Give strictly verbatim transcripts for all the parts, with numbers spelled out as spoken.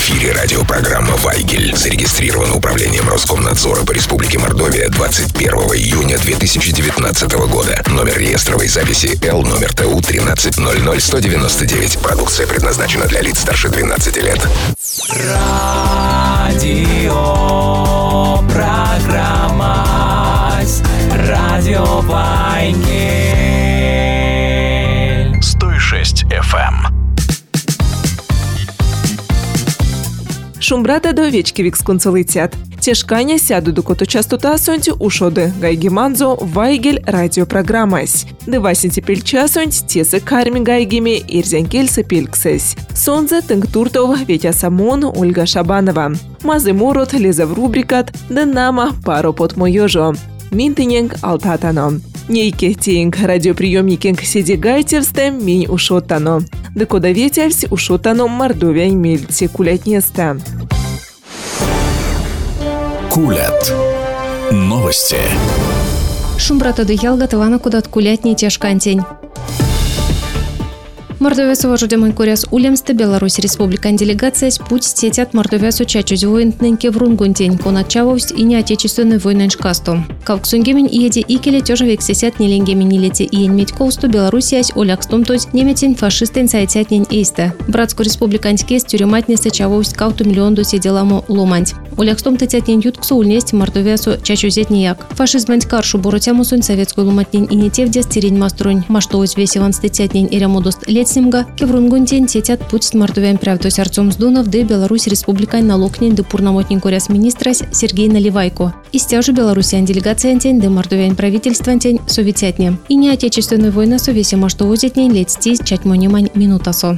эфире радиопрограмма «Вайгель». Зарегистрирована управлением Роскомнадзора по Республике Мордовия двадцать первого июня две тысячи девятнадцатого года. Номер реестровой записи Л, номер Т У тринадцать ноль ноль сто девяносто девять. Продукция предназначена для лиц старше двенадцати лет. Радио программа Радио Вайгель сто шесть эф эм. Шумбрата до вечки виксконцелитят. Тешканя сяду до кото частота сонти ушоды гайгиманзо Вайгель радиопрограммась. Девасинти пельчасонть тесы карми гайгими ирзянкельсы пельксесь. Сонзе тынгтуртов Ветя Самон Ольга Шабанова. Мазы морот лезав рубрикат Денама пару под моёжо. Минтиненг алтатано. Нейке тинг радиоприемникинг сиди гайтевстем минь ушотано. Декода ветявсь ушотано Мордовия мельти кулятнеста. Кулят. Новости. Шумбрата до ялга тавана кудат кулятни тяжкантень. Мордовия уважудемой куряс улемсты Беларусь республикан делегация путь стетят Мордовия сучачусь воинтненьке в рунгунтень, конатчавость и неотечественной войной шкасту. Кавксунгемень иеде икеле тёже вексесят неленгемень нилете и инметьковсту Белоруссиясь олякстом тось неметень фашистен сайтятнень эйста. Братско республиканские с тюрематницы чавость кауту миллион до сиделаму ломанть. Олякстом тетятнень ютксу ульнесть Мордовия су чачузет нияк. Фашизмент каршу боротяму сунь советскую ломатнень и не тевде стерень маструнь. Маштоусь весеван стетятнень ирямудост лет Симга, Кеврунгунтень тетят путь с Мордовием прявтось Арцом Сдунов, де Беларусь республикань налогнень де пурнамотнень коряс министрась Сергей Наливайко. И стяжу Беларусян делегация тень, де Мордовиан правительство тень советятне. И не отечественную войну совесима, что узетнень летсти чатьмонимань минутасо.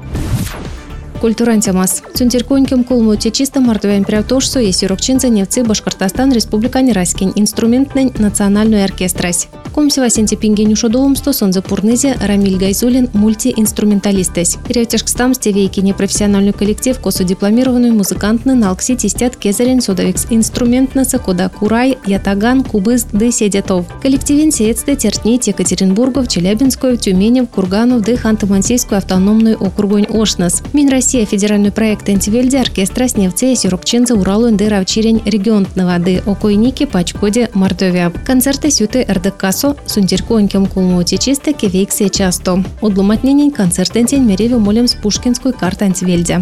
Культурантямас. Цунтирконьким кулмуте чисто Мордовиан прявтошсу есть урокчинца невцы Башкортостан республикань Раскин инструментнень национальную оркестрась. Комсева сентипингеню шодовым стосон за пурнызе Рамиль Гайзулин мультиинструменталистес. Ревтяшкстам стевейки непрофессиональный коллектив косу дипломированную музыкантны налкси тистят кезарин содовикс инструментнаса кода Курай, Ятаган, Кубыз, де Седетов. Коллективин сеецте тертнить Екатеринбургов, Челябинскую, Тюменев, Курганов, де Ханты-Мансийскую автономную округонь Ошнас. Минросия федеральный проект антивельде оркестра сневце сирокчинца Уралу де Равчирень регионтного де Окойники Пачкоде Мордовия. Концерты сюты РДКСО Сунтирконьким кулмуте чисто кевейксе часто. Удломатненень концертентень мереве молем с Пушкинскую карт антивельде.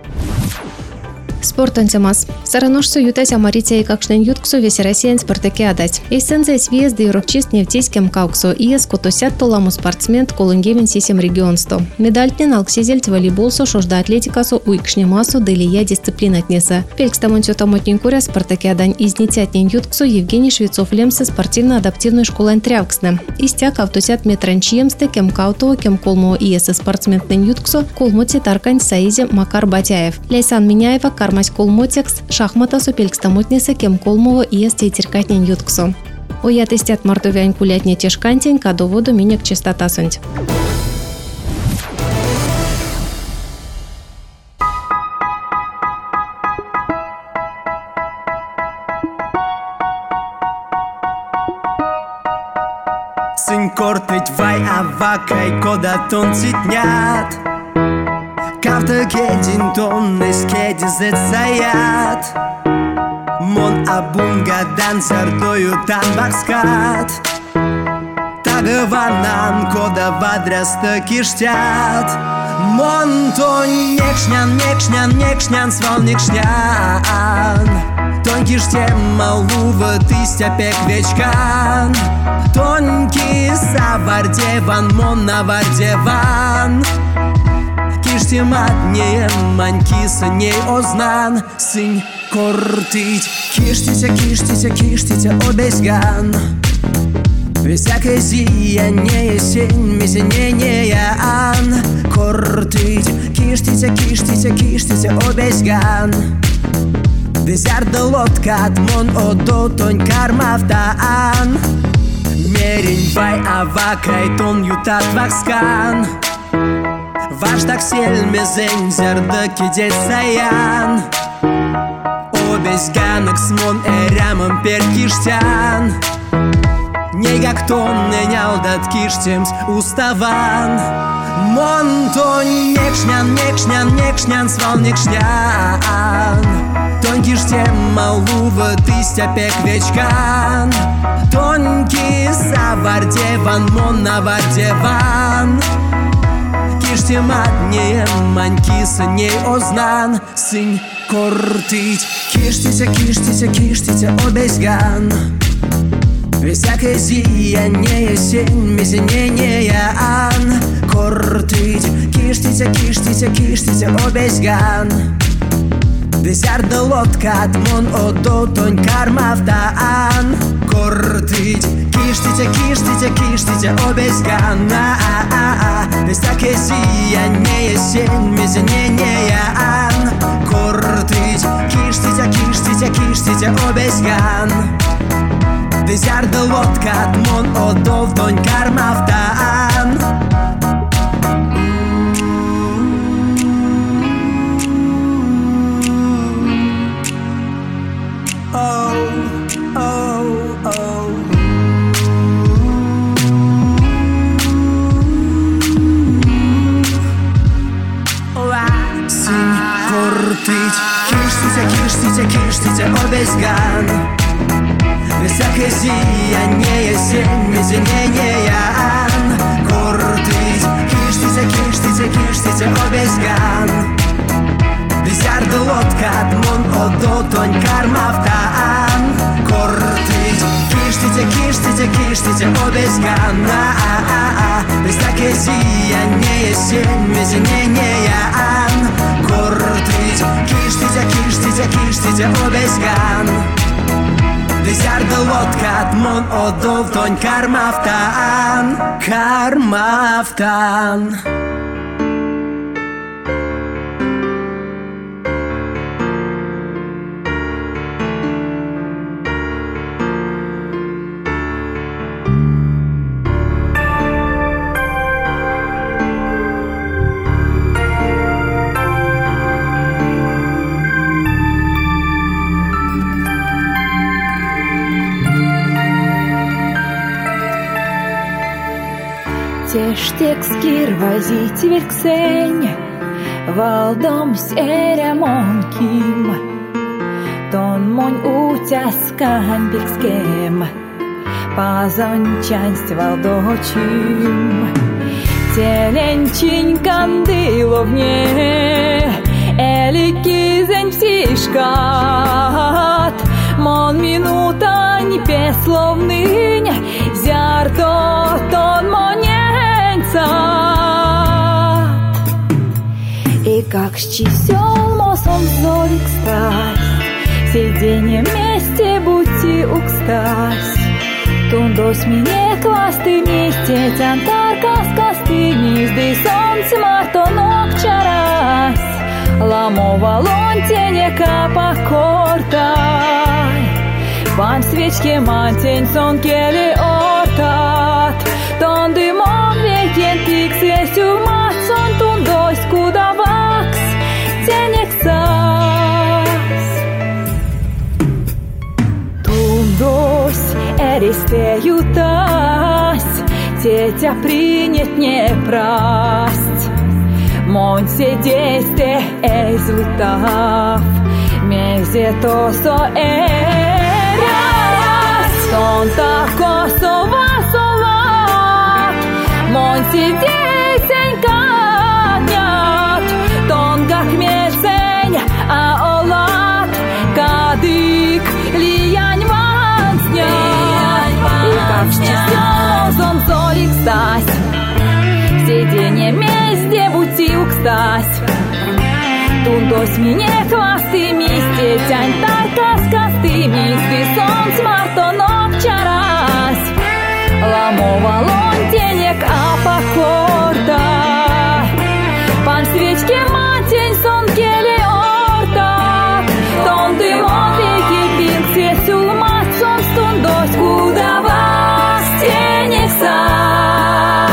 Спорт антимас. Сараношсу ютась амаритя и какшнен ютксу весь россиян спартакиадать. Эссенция свиез да юрокчист невтийским кауксу и эскотосят толаму спортсмен колунгевен сисем регионсто. Медальтнен алксизельт волейболсо шожда атлетикасу уикшнемасу да лия дисциплинатнеса. Пелькстамонтё тамотнень куря спартакиадань изнитятнен ютксу Евгений Швецов лемсе спортивно-адаптивную школу антрявксне. Истя кавтосят метранчиемсте кем кауто кем колмо и эсэ спортсментнен ютксу колмоти таркань саизе Макар Батяев. Ляйсан Миняева Кармась колмотекс, шахматасу пелькстамотнеса кем колмово и эсте теркатнен ютксу. Оя тестят Мордовиан кулятне тешкантень, кадоводу минек чистотасунть. Сынь кортыть вай авакай кода тон цитнят. Кавта кедин тон эскеди зецаят. Мон абунгадан зардою тан барскат. Тагыванан кода вадряста киштят. Мон то некшнян, некшнян, некшнян, свал некшнян. Тонкий штем малува тыстя пек вечкан. Тонкий савардеван, мон навардеван. Киштематнее манькиса ней ознан. Сынь кортить. Киштися, киштися, киштися обезган. Всякое зияние сень, мизинение ан. Кортить. Киштися, киштися, киштися обезган. Дезярда лодка отмон одо тонь кармавтаан. Мерень вай авакай тон ютат вакскан. Ваш так сельмезень зярда кидеть саян. Обезганок смон эрямом перкиштян. Niega kto neņal dat kiršķems uztavan. Monto niekšņan, niekšņan, niekšņan, sval niekšņan. Тонкий штем малува тыстя пек вечкан. Тонкий завардеван, мон навардеван. Киштем адне манькиса не ознан. Сынь кортить. Киштите, киштите, киштите обезган. Всякое зияние сень, мизинение ан. Кортить. Киштите, киштите, киштите обезган. Десярда лодка мон одо тонь кармавтаан. Кортить. Киштите, киштите, киштите обезган. Всякое зияние сень, мизинение ан. Кортить. Киштите, киштите, киштите обезган. Десярда лодка мон одо тонь кармавтаан. Киштите, киштите, киштите обезган. Всякое зияние сень, мизинение ан. Кортить. Киштите, киштите, киштите обезган. Десярда лодка мон одо тонь кармавтаан. Кортить. Киштите, киштите, киштите обезган. Всякое зияние сень, мизинение ан. Кортить. Киштите, киштите, киштите обезган. Десярда лодка мон одо тонь кармавтаан. Кармавтаан. Tiek skirvazīt vilkseņ, valdoms eremonkim, ton moņ uķaskan pilkskiem, pazončanst valdočim. Теленчин кандиловне, эликизень псишкат, мон минутань песловнынь, зярто тон моненцат. И как счисел мосом зорик страсть, сиденье вместе будьте укстась. Тундос мне квасты вместе, тянтарка с костыми, сды солнце мартонок чарась. Ламова лонтенека покортай, пан свечке мантень сон кели ортат. Тон дымом векен тиксес умат сон тундос куда вакс тенексас. Тундос эристеютась, тетя принят не прасть. Монсе дейсте эзлутав, мезе тосо эряс. Сон тако сова солат, монсе дейсень каднят. Тон как месень, а олат кадык лиянь ванснят. И как счастьем зорик стась, сиденье вместе будьте укстась. Тундос мне хвасты мисте, тянь тарка с костыми, сды сон смартонок чарась. Ламова лонтенек апокорта, пан свечке матень сон келе орта. Тон дымон веки пинксе сюлмат сон стундос куда вас тенексас.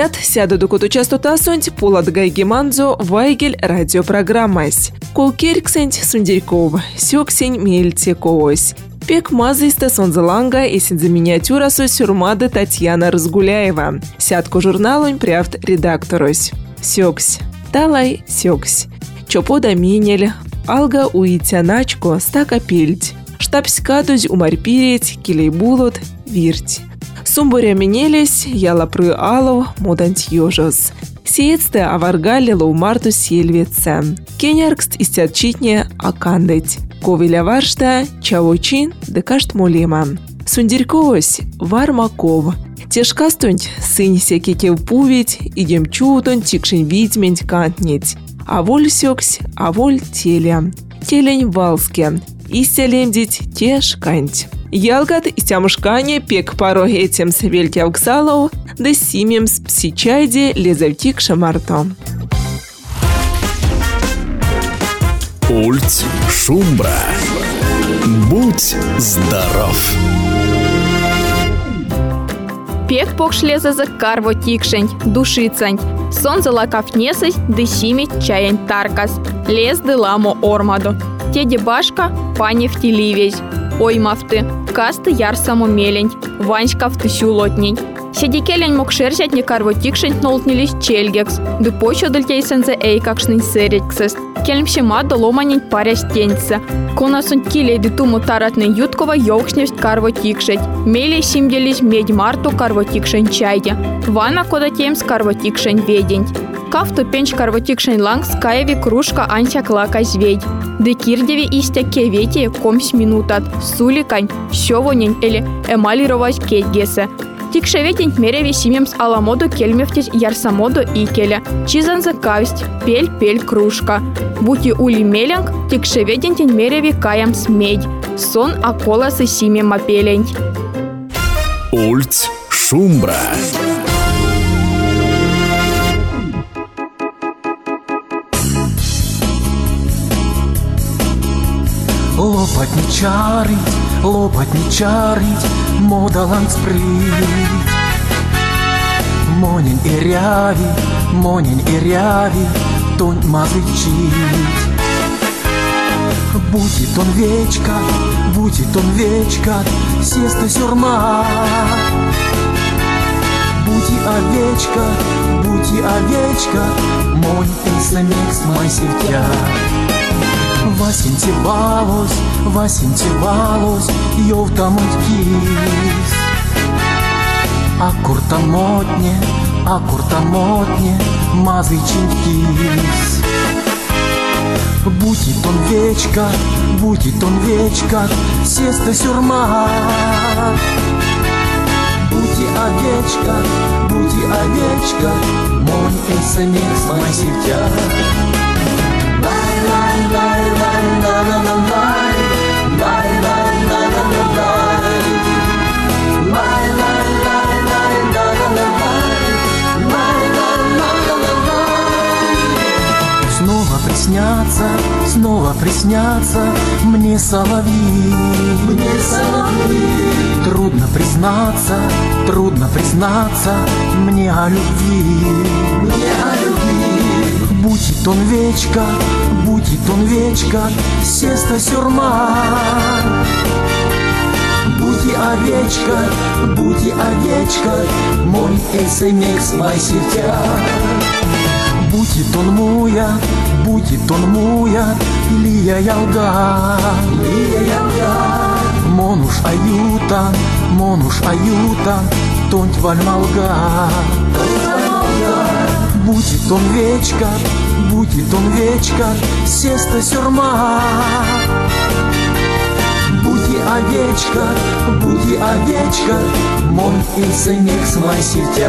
Ят сяду до коту частота сонть Полад Гайгиманзо Вайгель радиопрограммась. Колкерксенть Сундерьков, Сёксень Мельтековось. Пек мазыста сонзаланга и синза миниатюрасу сюрмады Татьяна Разгуляева. Сядку журналунь прявт редакторось. Сёксь. Талай сёксь. Чопода минель. Алга уитяначко стака пельть. Штабскадузь умарпирить, килей булот, вирть. Сумбуря менелись, яла пры алов, модант ёжос. Сеецте аваргалила у марту сельвице. Кеняркст истятчитне акандыть. Ковиля варшта, чавочин, декашт молема. Сундерьковось, вармаков. Тешкастунь, сынь секекев пувить, идем чудон, тикшень видьмень кантнить. Аволь сёксь, аволь теля. Телень валске. Истелемдить тешканть. Ялгат истямушкане пек паро этим свельки ауксалов, да симем с псичайде лезавтик шамарто. Ульт Шумбра. Будь здоров. Пек покшлеза за карво тикшень, душицань. Сон залакав несать, да симить чаянь таркас. Лез да ламо ормаду. Теде башка, пани в теливезь. Ой мафты, касты яр само мелень, ваньшкав ты сюлотнень. Седикелень мог шерзять не карво тикшень нолтнились чельгекс, да почо дальтейсензе эй какшнень сэриксест. Кельмшима да ломанень паря стенца. Конасун килей да туму таратный юткова ёвшневсть карво тикшеть. Мелей симделись медь марту карво тикшень чайде. Вана кода темс карво тикшень ведень. Кафту пенч карво тикшень ланг скаеви кружка антя клака зведь. Да кирдеви истя кевети комсь минутат. Суликань, щовонень или эмалировать кетгесе. Тикшеветень мереви симемс аламоду кельмевтись ярсамоду икеля. Чизан закавсть, пель-пель кружка. Бути ули меленг, тикшеветень мереви каям смедь. Сон аколасы симем апелень. Ульт Шумбра. Лопать не чарить, лопать не чарить, модалан спрыть. Монень и ряви, монень и ряви, тонь мазычить. Будет он вечка, будет он вечка, сеста сюрма. Буди овечка, буди овечка, монь и самекс май севтя. Васинтивалось, васинтивалось, йовтамуть кис. А куртамотне, а куртамотне, мазычин кис. Будет он вечка, будет он вечка, сеста сюрма. Буди овечка, буди овечка, монь эсэмэкс май севтя. Снова приснятся, снова приснятся мне соловьи, мне соловьи. Трудно признаться, трудно признаться мне о любви, мне о любви. Будет он вечка, будет он вечка, сеста сюрма. Буди овечка, буди овечка, мой эсэмэкс май севтя. Будет он муя, будет он муя, лия ялга, лия ялга. Монуш аюта, монуш аюта, тонть вальмалга. Будет он вечка, будет он вечка, сеста сюрма. Буди овечка, буди овечка, мой эсэмэкс май севтя.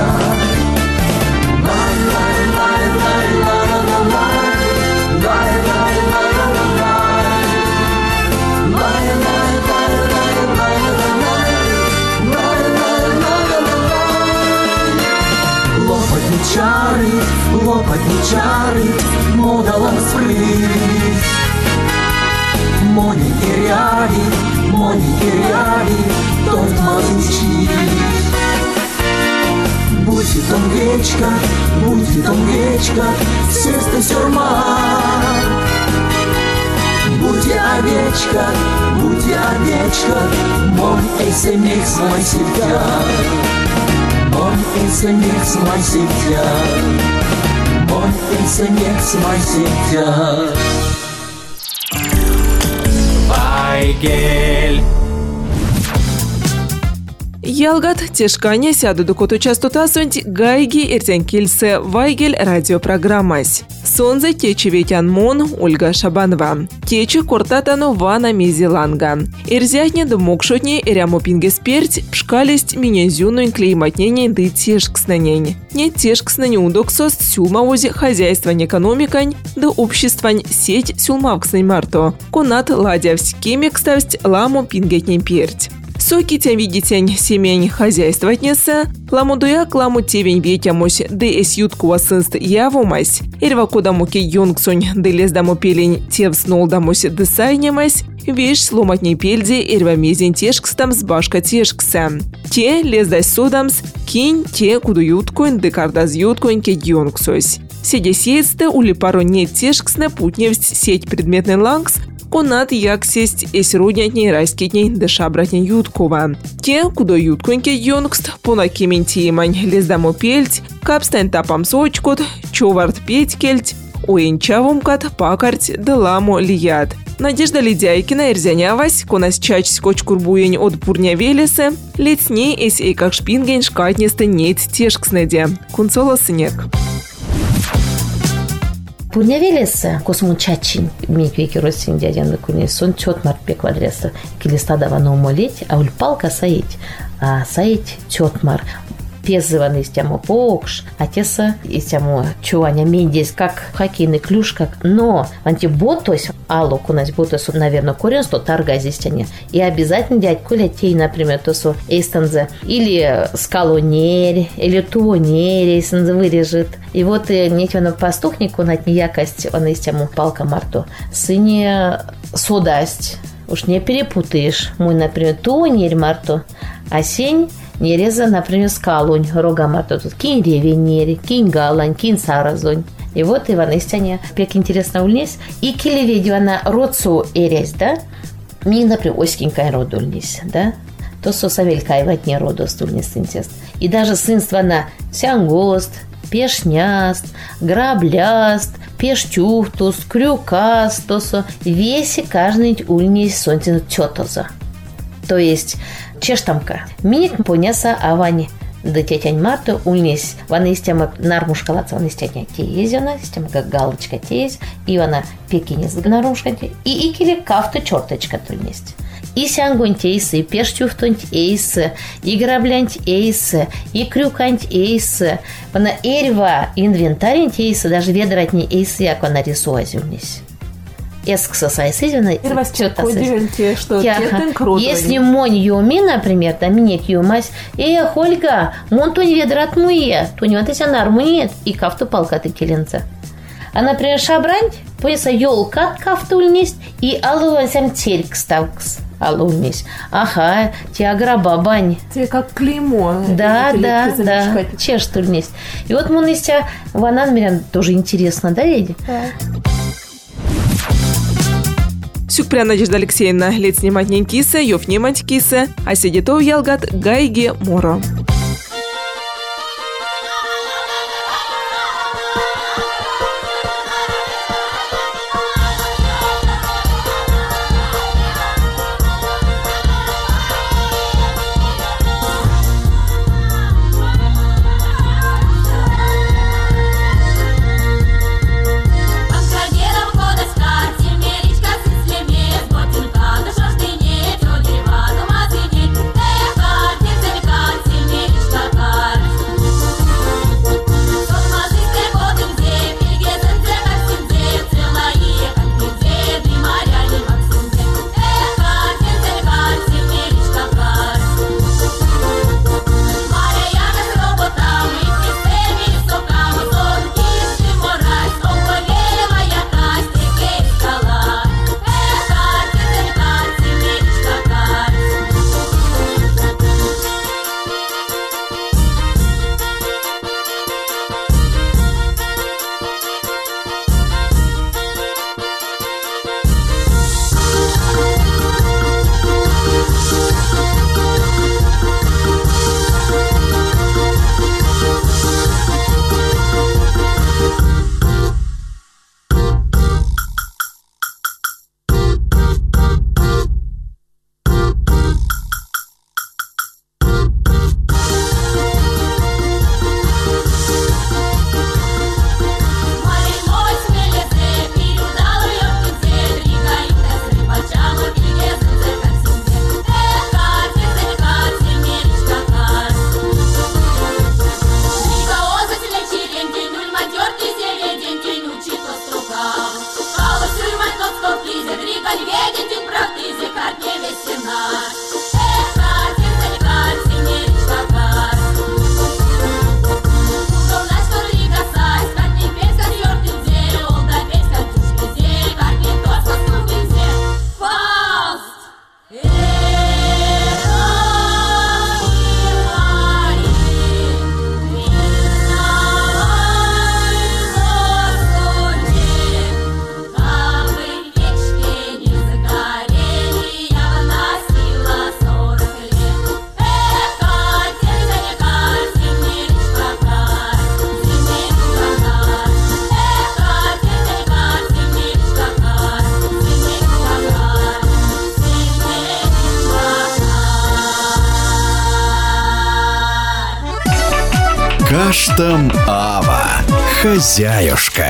Лопать не чарить, лопать не чарить, модалан спрыть. Мони и ряви, мони и ряви, тонт мазычить. Будь там гречка, будь там гречка, сердце сюрма. Будь овечка, будь овечка, мой эсэмикс, мой сетя. Мой эсэмикс, мой сетя. Мой эсэмикс, мой сетя. Вайгель. Ялгат тешкане сяду до коту частота сонти гайги иртянкильсе Вайгель радиопрограммась. Сонзе течи ветян мон Ольга Шабанова. Течи кортатану вана мизиланга. Ирзятне да мокшотне иряму пингесперть пшкалесть минезюну клейматнение да тешкснанень. Не тешкснане удоксост сюлмаузи хозяйствань экономикань да обществань сеть сюлмавкснань марто. Конат ладявсь кемекставсть ламу пингетней перть. Соки тем видитень семень хозяйствоватнеса, ламудуяк ламу тевень ветямусь, да эс юткуа сынст явумась, ирва кодамуки юнгсунь, да лездаму пелень тевснолдамусь да сайнемась, вещь сломатней пельди ирва мезень тешкстам с башка тешкса. Те лездась содамс, кинь те куду юткунь, да кардаз юткунь ке юнгсусь. Седе сеецте ули пару нет тешксна путневсть сеть предметный лангс, конат як сесть эс руднятней райскитней да шабратней юткова. Те, кудо юткуньке юнгст, пона кементиемань лездаму пельть, капстань тапам сочкот, човарт петь кельть, уенчавумкат пакарть да ламу лият. Надежда Лидяйкина ирзянявась, конас чач скоч курбуень от пурня велесе, летсней эс эй как шпинген шкатнесты нет тешкснеде. Кунцола снег. Пурнявелеса космучачин миквеки ростин дядян выкуни сон чет март пек квадреста килистадава на умолеть, а ульпалка саить, а саить чет мар. Пезыван из тему покш, а теса из тему чуваня мендесь, как хоккейный клюш, как, но антиботось, алок у нас ботос, наверное, корень, что тарга здесь тяне. И обязательно дядь Коля тей, например, то со эйстанзе, или скалонерь, или туонерь, эйстанзе вырежет. И вот нечего пастухник, он от неякость, он из тему палка марту, сыне содасть. Уж не перепутаешь. Мой, например, туонерь марту, а сень нереза, например, скалунь, рога марту. Тут кинь ревенери, кинь галань, кинь саразонь. И вот Иван Истяне пек интересно ульнись. И килеведю она родцу эресь, да? Ми, например, оськенькая роду ульнись, да? То со савелька и ватне роду стульнись сынтест. И даже сынство на сянгост, пешняст, грабляст, пештюхтус, крюкаст, то со веси каждый ульнись сонтин чотоза. То есть чештамка. Миник понеса авани. Да тетянь Марту ульнись. Вана из тема нармушкалаца, вана из тетя тезена, из тема как галочка тез, и вана пекинес нармушка тез, и икили кафту черточка тульнесть. И сянгонь тейсы, и пештюхтонь эйсы, и граблянь эйсы, и крюкань эйсы. Вана эрва инвентарень тейсы, даже ведратни эйсы, як вана рисуать ульнись. Эскса сайсизина. Если монь юми, например, да минек юмась, э, Хольга, мон то не ведрат муе, то не вот эти нармует, и кафту палка ты келенца. А, например, шабрань, пояса ёлка кафту ульнись, и алуансям тельк ставкс. Алунись. Ага, тиагра бабань. Те как клеймо. Да, да, да. Чеш тульнись. И вот мунистя ванан мирян тоже интересно, да, ведь? Да. Сюкпря Надежда Алексеевна лет снимать не киса, ёв не мать киса, а сидетов ялгат гайги моро. Сильнее Каштам Ава. Хозяюшка.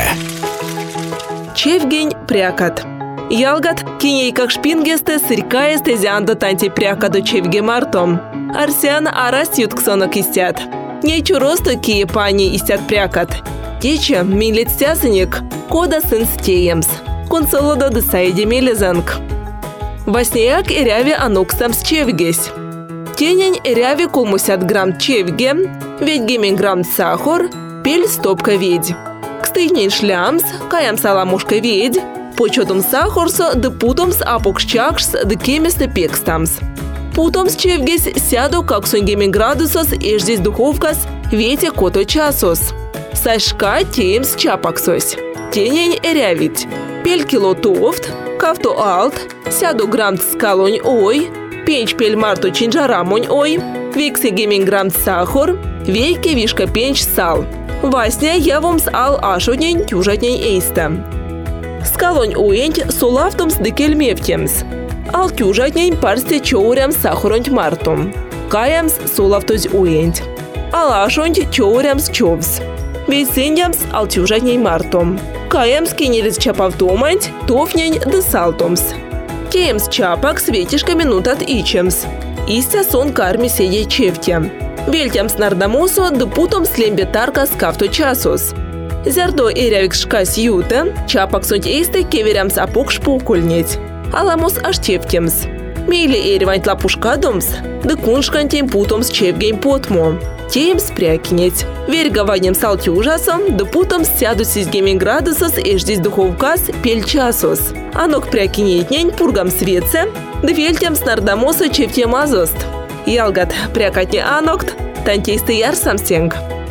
Чевгень прякат. Ялгат киней как шпингесте сырькаесте зянда танти прякаду чевге мартом. Арсян арас ютксонок истят. Нечу росту кие пани истят прякат. Тече милит стясаник, кода сын стеемс. Консолода десайди мелезанг. Васнеяк и ряви ануксам с чевгесь. Тенень ряви колмусят грамм чевге, ведь гемень грамм сахар, пель стопка ведь. Кстыгнень шлямс, каям саламушка ведь, почетом сахарса, да путомс апокшчакшс, да кеместе пекстамс. Путомс чевгесь сяду, как сон гемень градусос, и здесь духовкас, ветя кото часос. Сашка теемс чапаксось. Тенень рявить. Пель кило тофт, кавто алт, сяду грамм скалонь ой, пенч пель марту чинжарамонь ой, викси гемень грамм сахар, вейке вишка пенч сал. Васня явомс ал ашоднень тюжатнень эйста. Скалонь уенть сулавтомс декельмевтемс. Ал тюжатнень парсте чоурям сахаронь мартум. Каямс сулавтоз уенть. Ал ашонь чоурямс човс. Вейсендямс ал тюжатнень мартум. Каямс кинелис чапавтоманть, тофнень десалтомс. Теемс чапак светишка минутат ичемс. Истя сон карми седей чевтя. Вельтямс нардамосо да путом слембе тарка скафто часос. Зярдо эрявик шкас юта, чапак сонть эйсте кеверямс апок шпукульнеть. Аламос аш чевтемс. Мейли эреванть лапушкадомс, да куншкантень путомс чевгень потмо. Теемс прякинеть. Верьга ванем салти ужасом, да путом сяду сизгемень градусос и ждись духовкас пель часос. Анок прякинетнень пургам светце, да вельтям с нардамоса чевтем азост. Ялгат прякатне анокт, тантейсты ярсам сенг.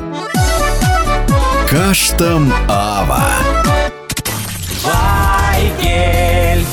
Каштам Ава. Вайгель.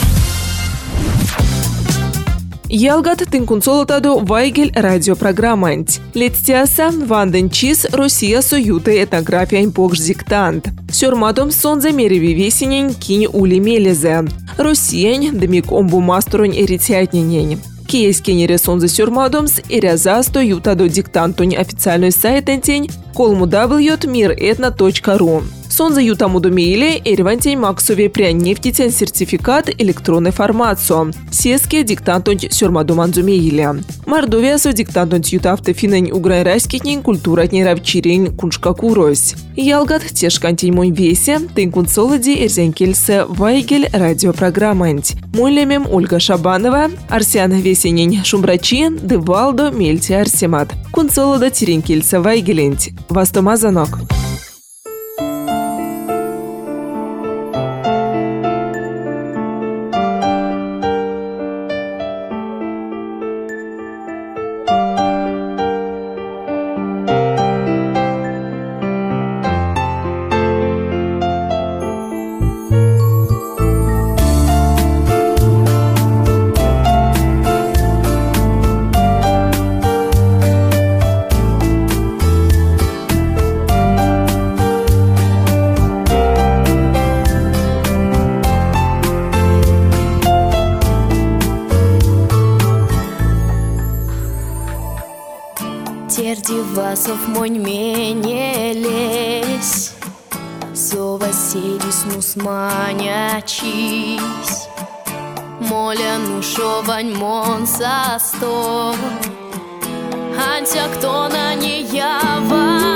Ялгат тынкунсолотаду Вайгель радиопрограмманть. Летстяса Ванден Чис Россия суюта этнография импокш диктант. Сёрмадом сонзе мереви весенень кинь ули мелезе. Россиянь дымик омбу масторонь эритятненень. Кейс кенере сонзе сёрмадомс эрязасто ютаду диктантонь официальный сайтентень колмудавльет миретно точка ру. Сонзе ютамуду мейле эрвантень максове прянефтитен сертификат электронной формацию. Сеске диктантонь сёрмадоманзу мейле. Мордовиасо диктантонь ютавте финень уграйраскитнень культуратней равчирень куншкакурось. Ялгат тешкантень мой весе, тын кунсолоди эрзенкельсе Вайгель радиопрограмманть. Мой лемем Ольга Шабанова, Арсян весенень шумбрачи, девалдо мельти арсемат. Кунсолода теренкельсе Вайгеленть. Вастомазанок. Тердивасов монь менелесь, Сова седис нус манячись, Моля нушовань мон састо, Антя кто на не ява.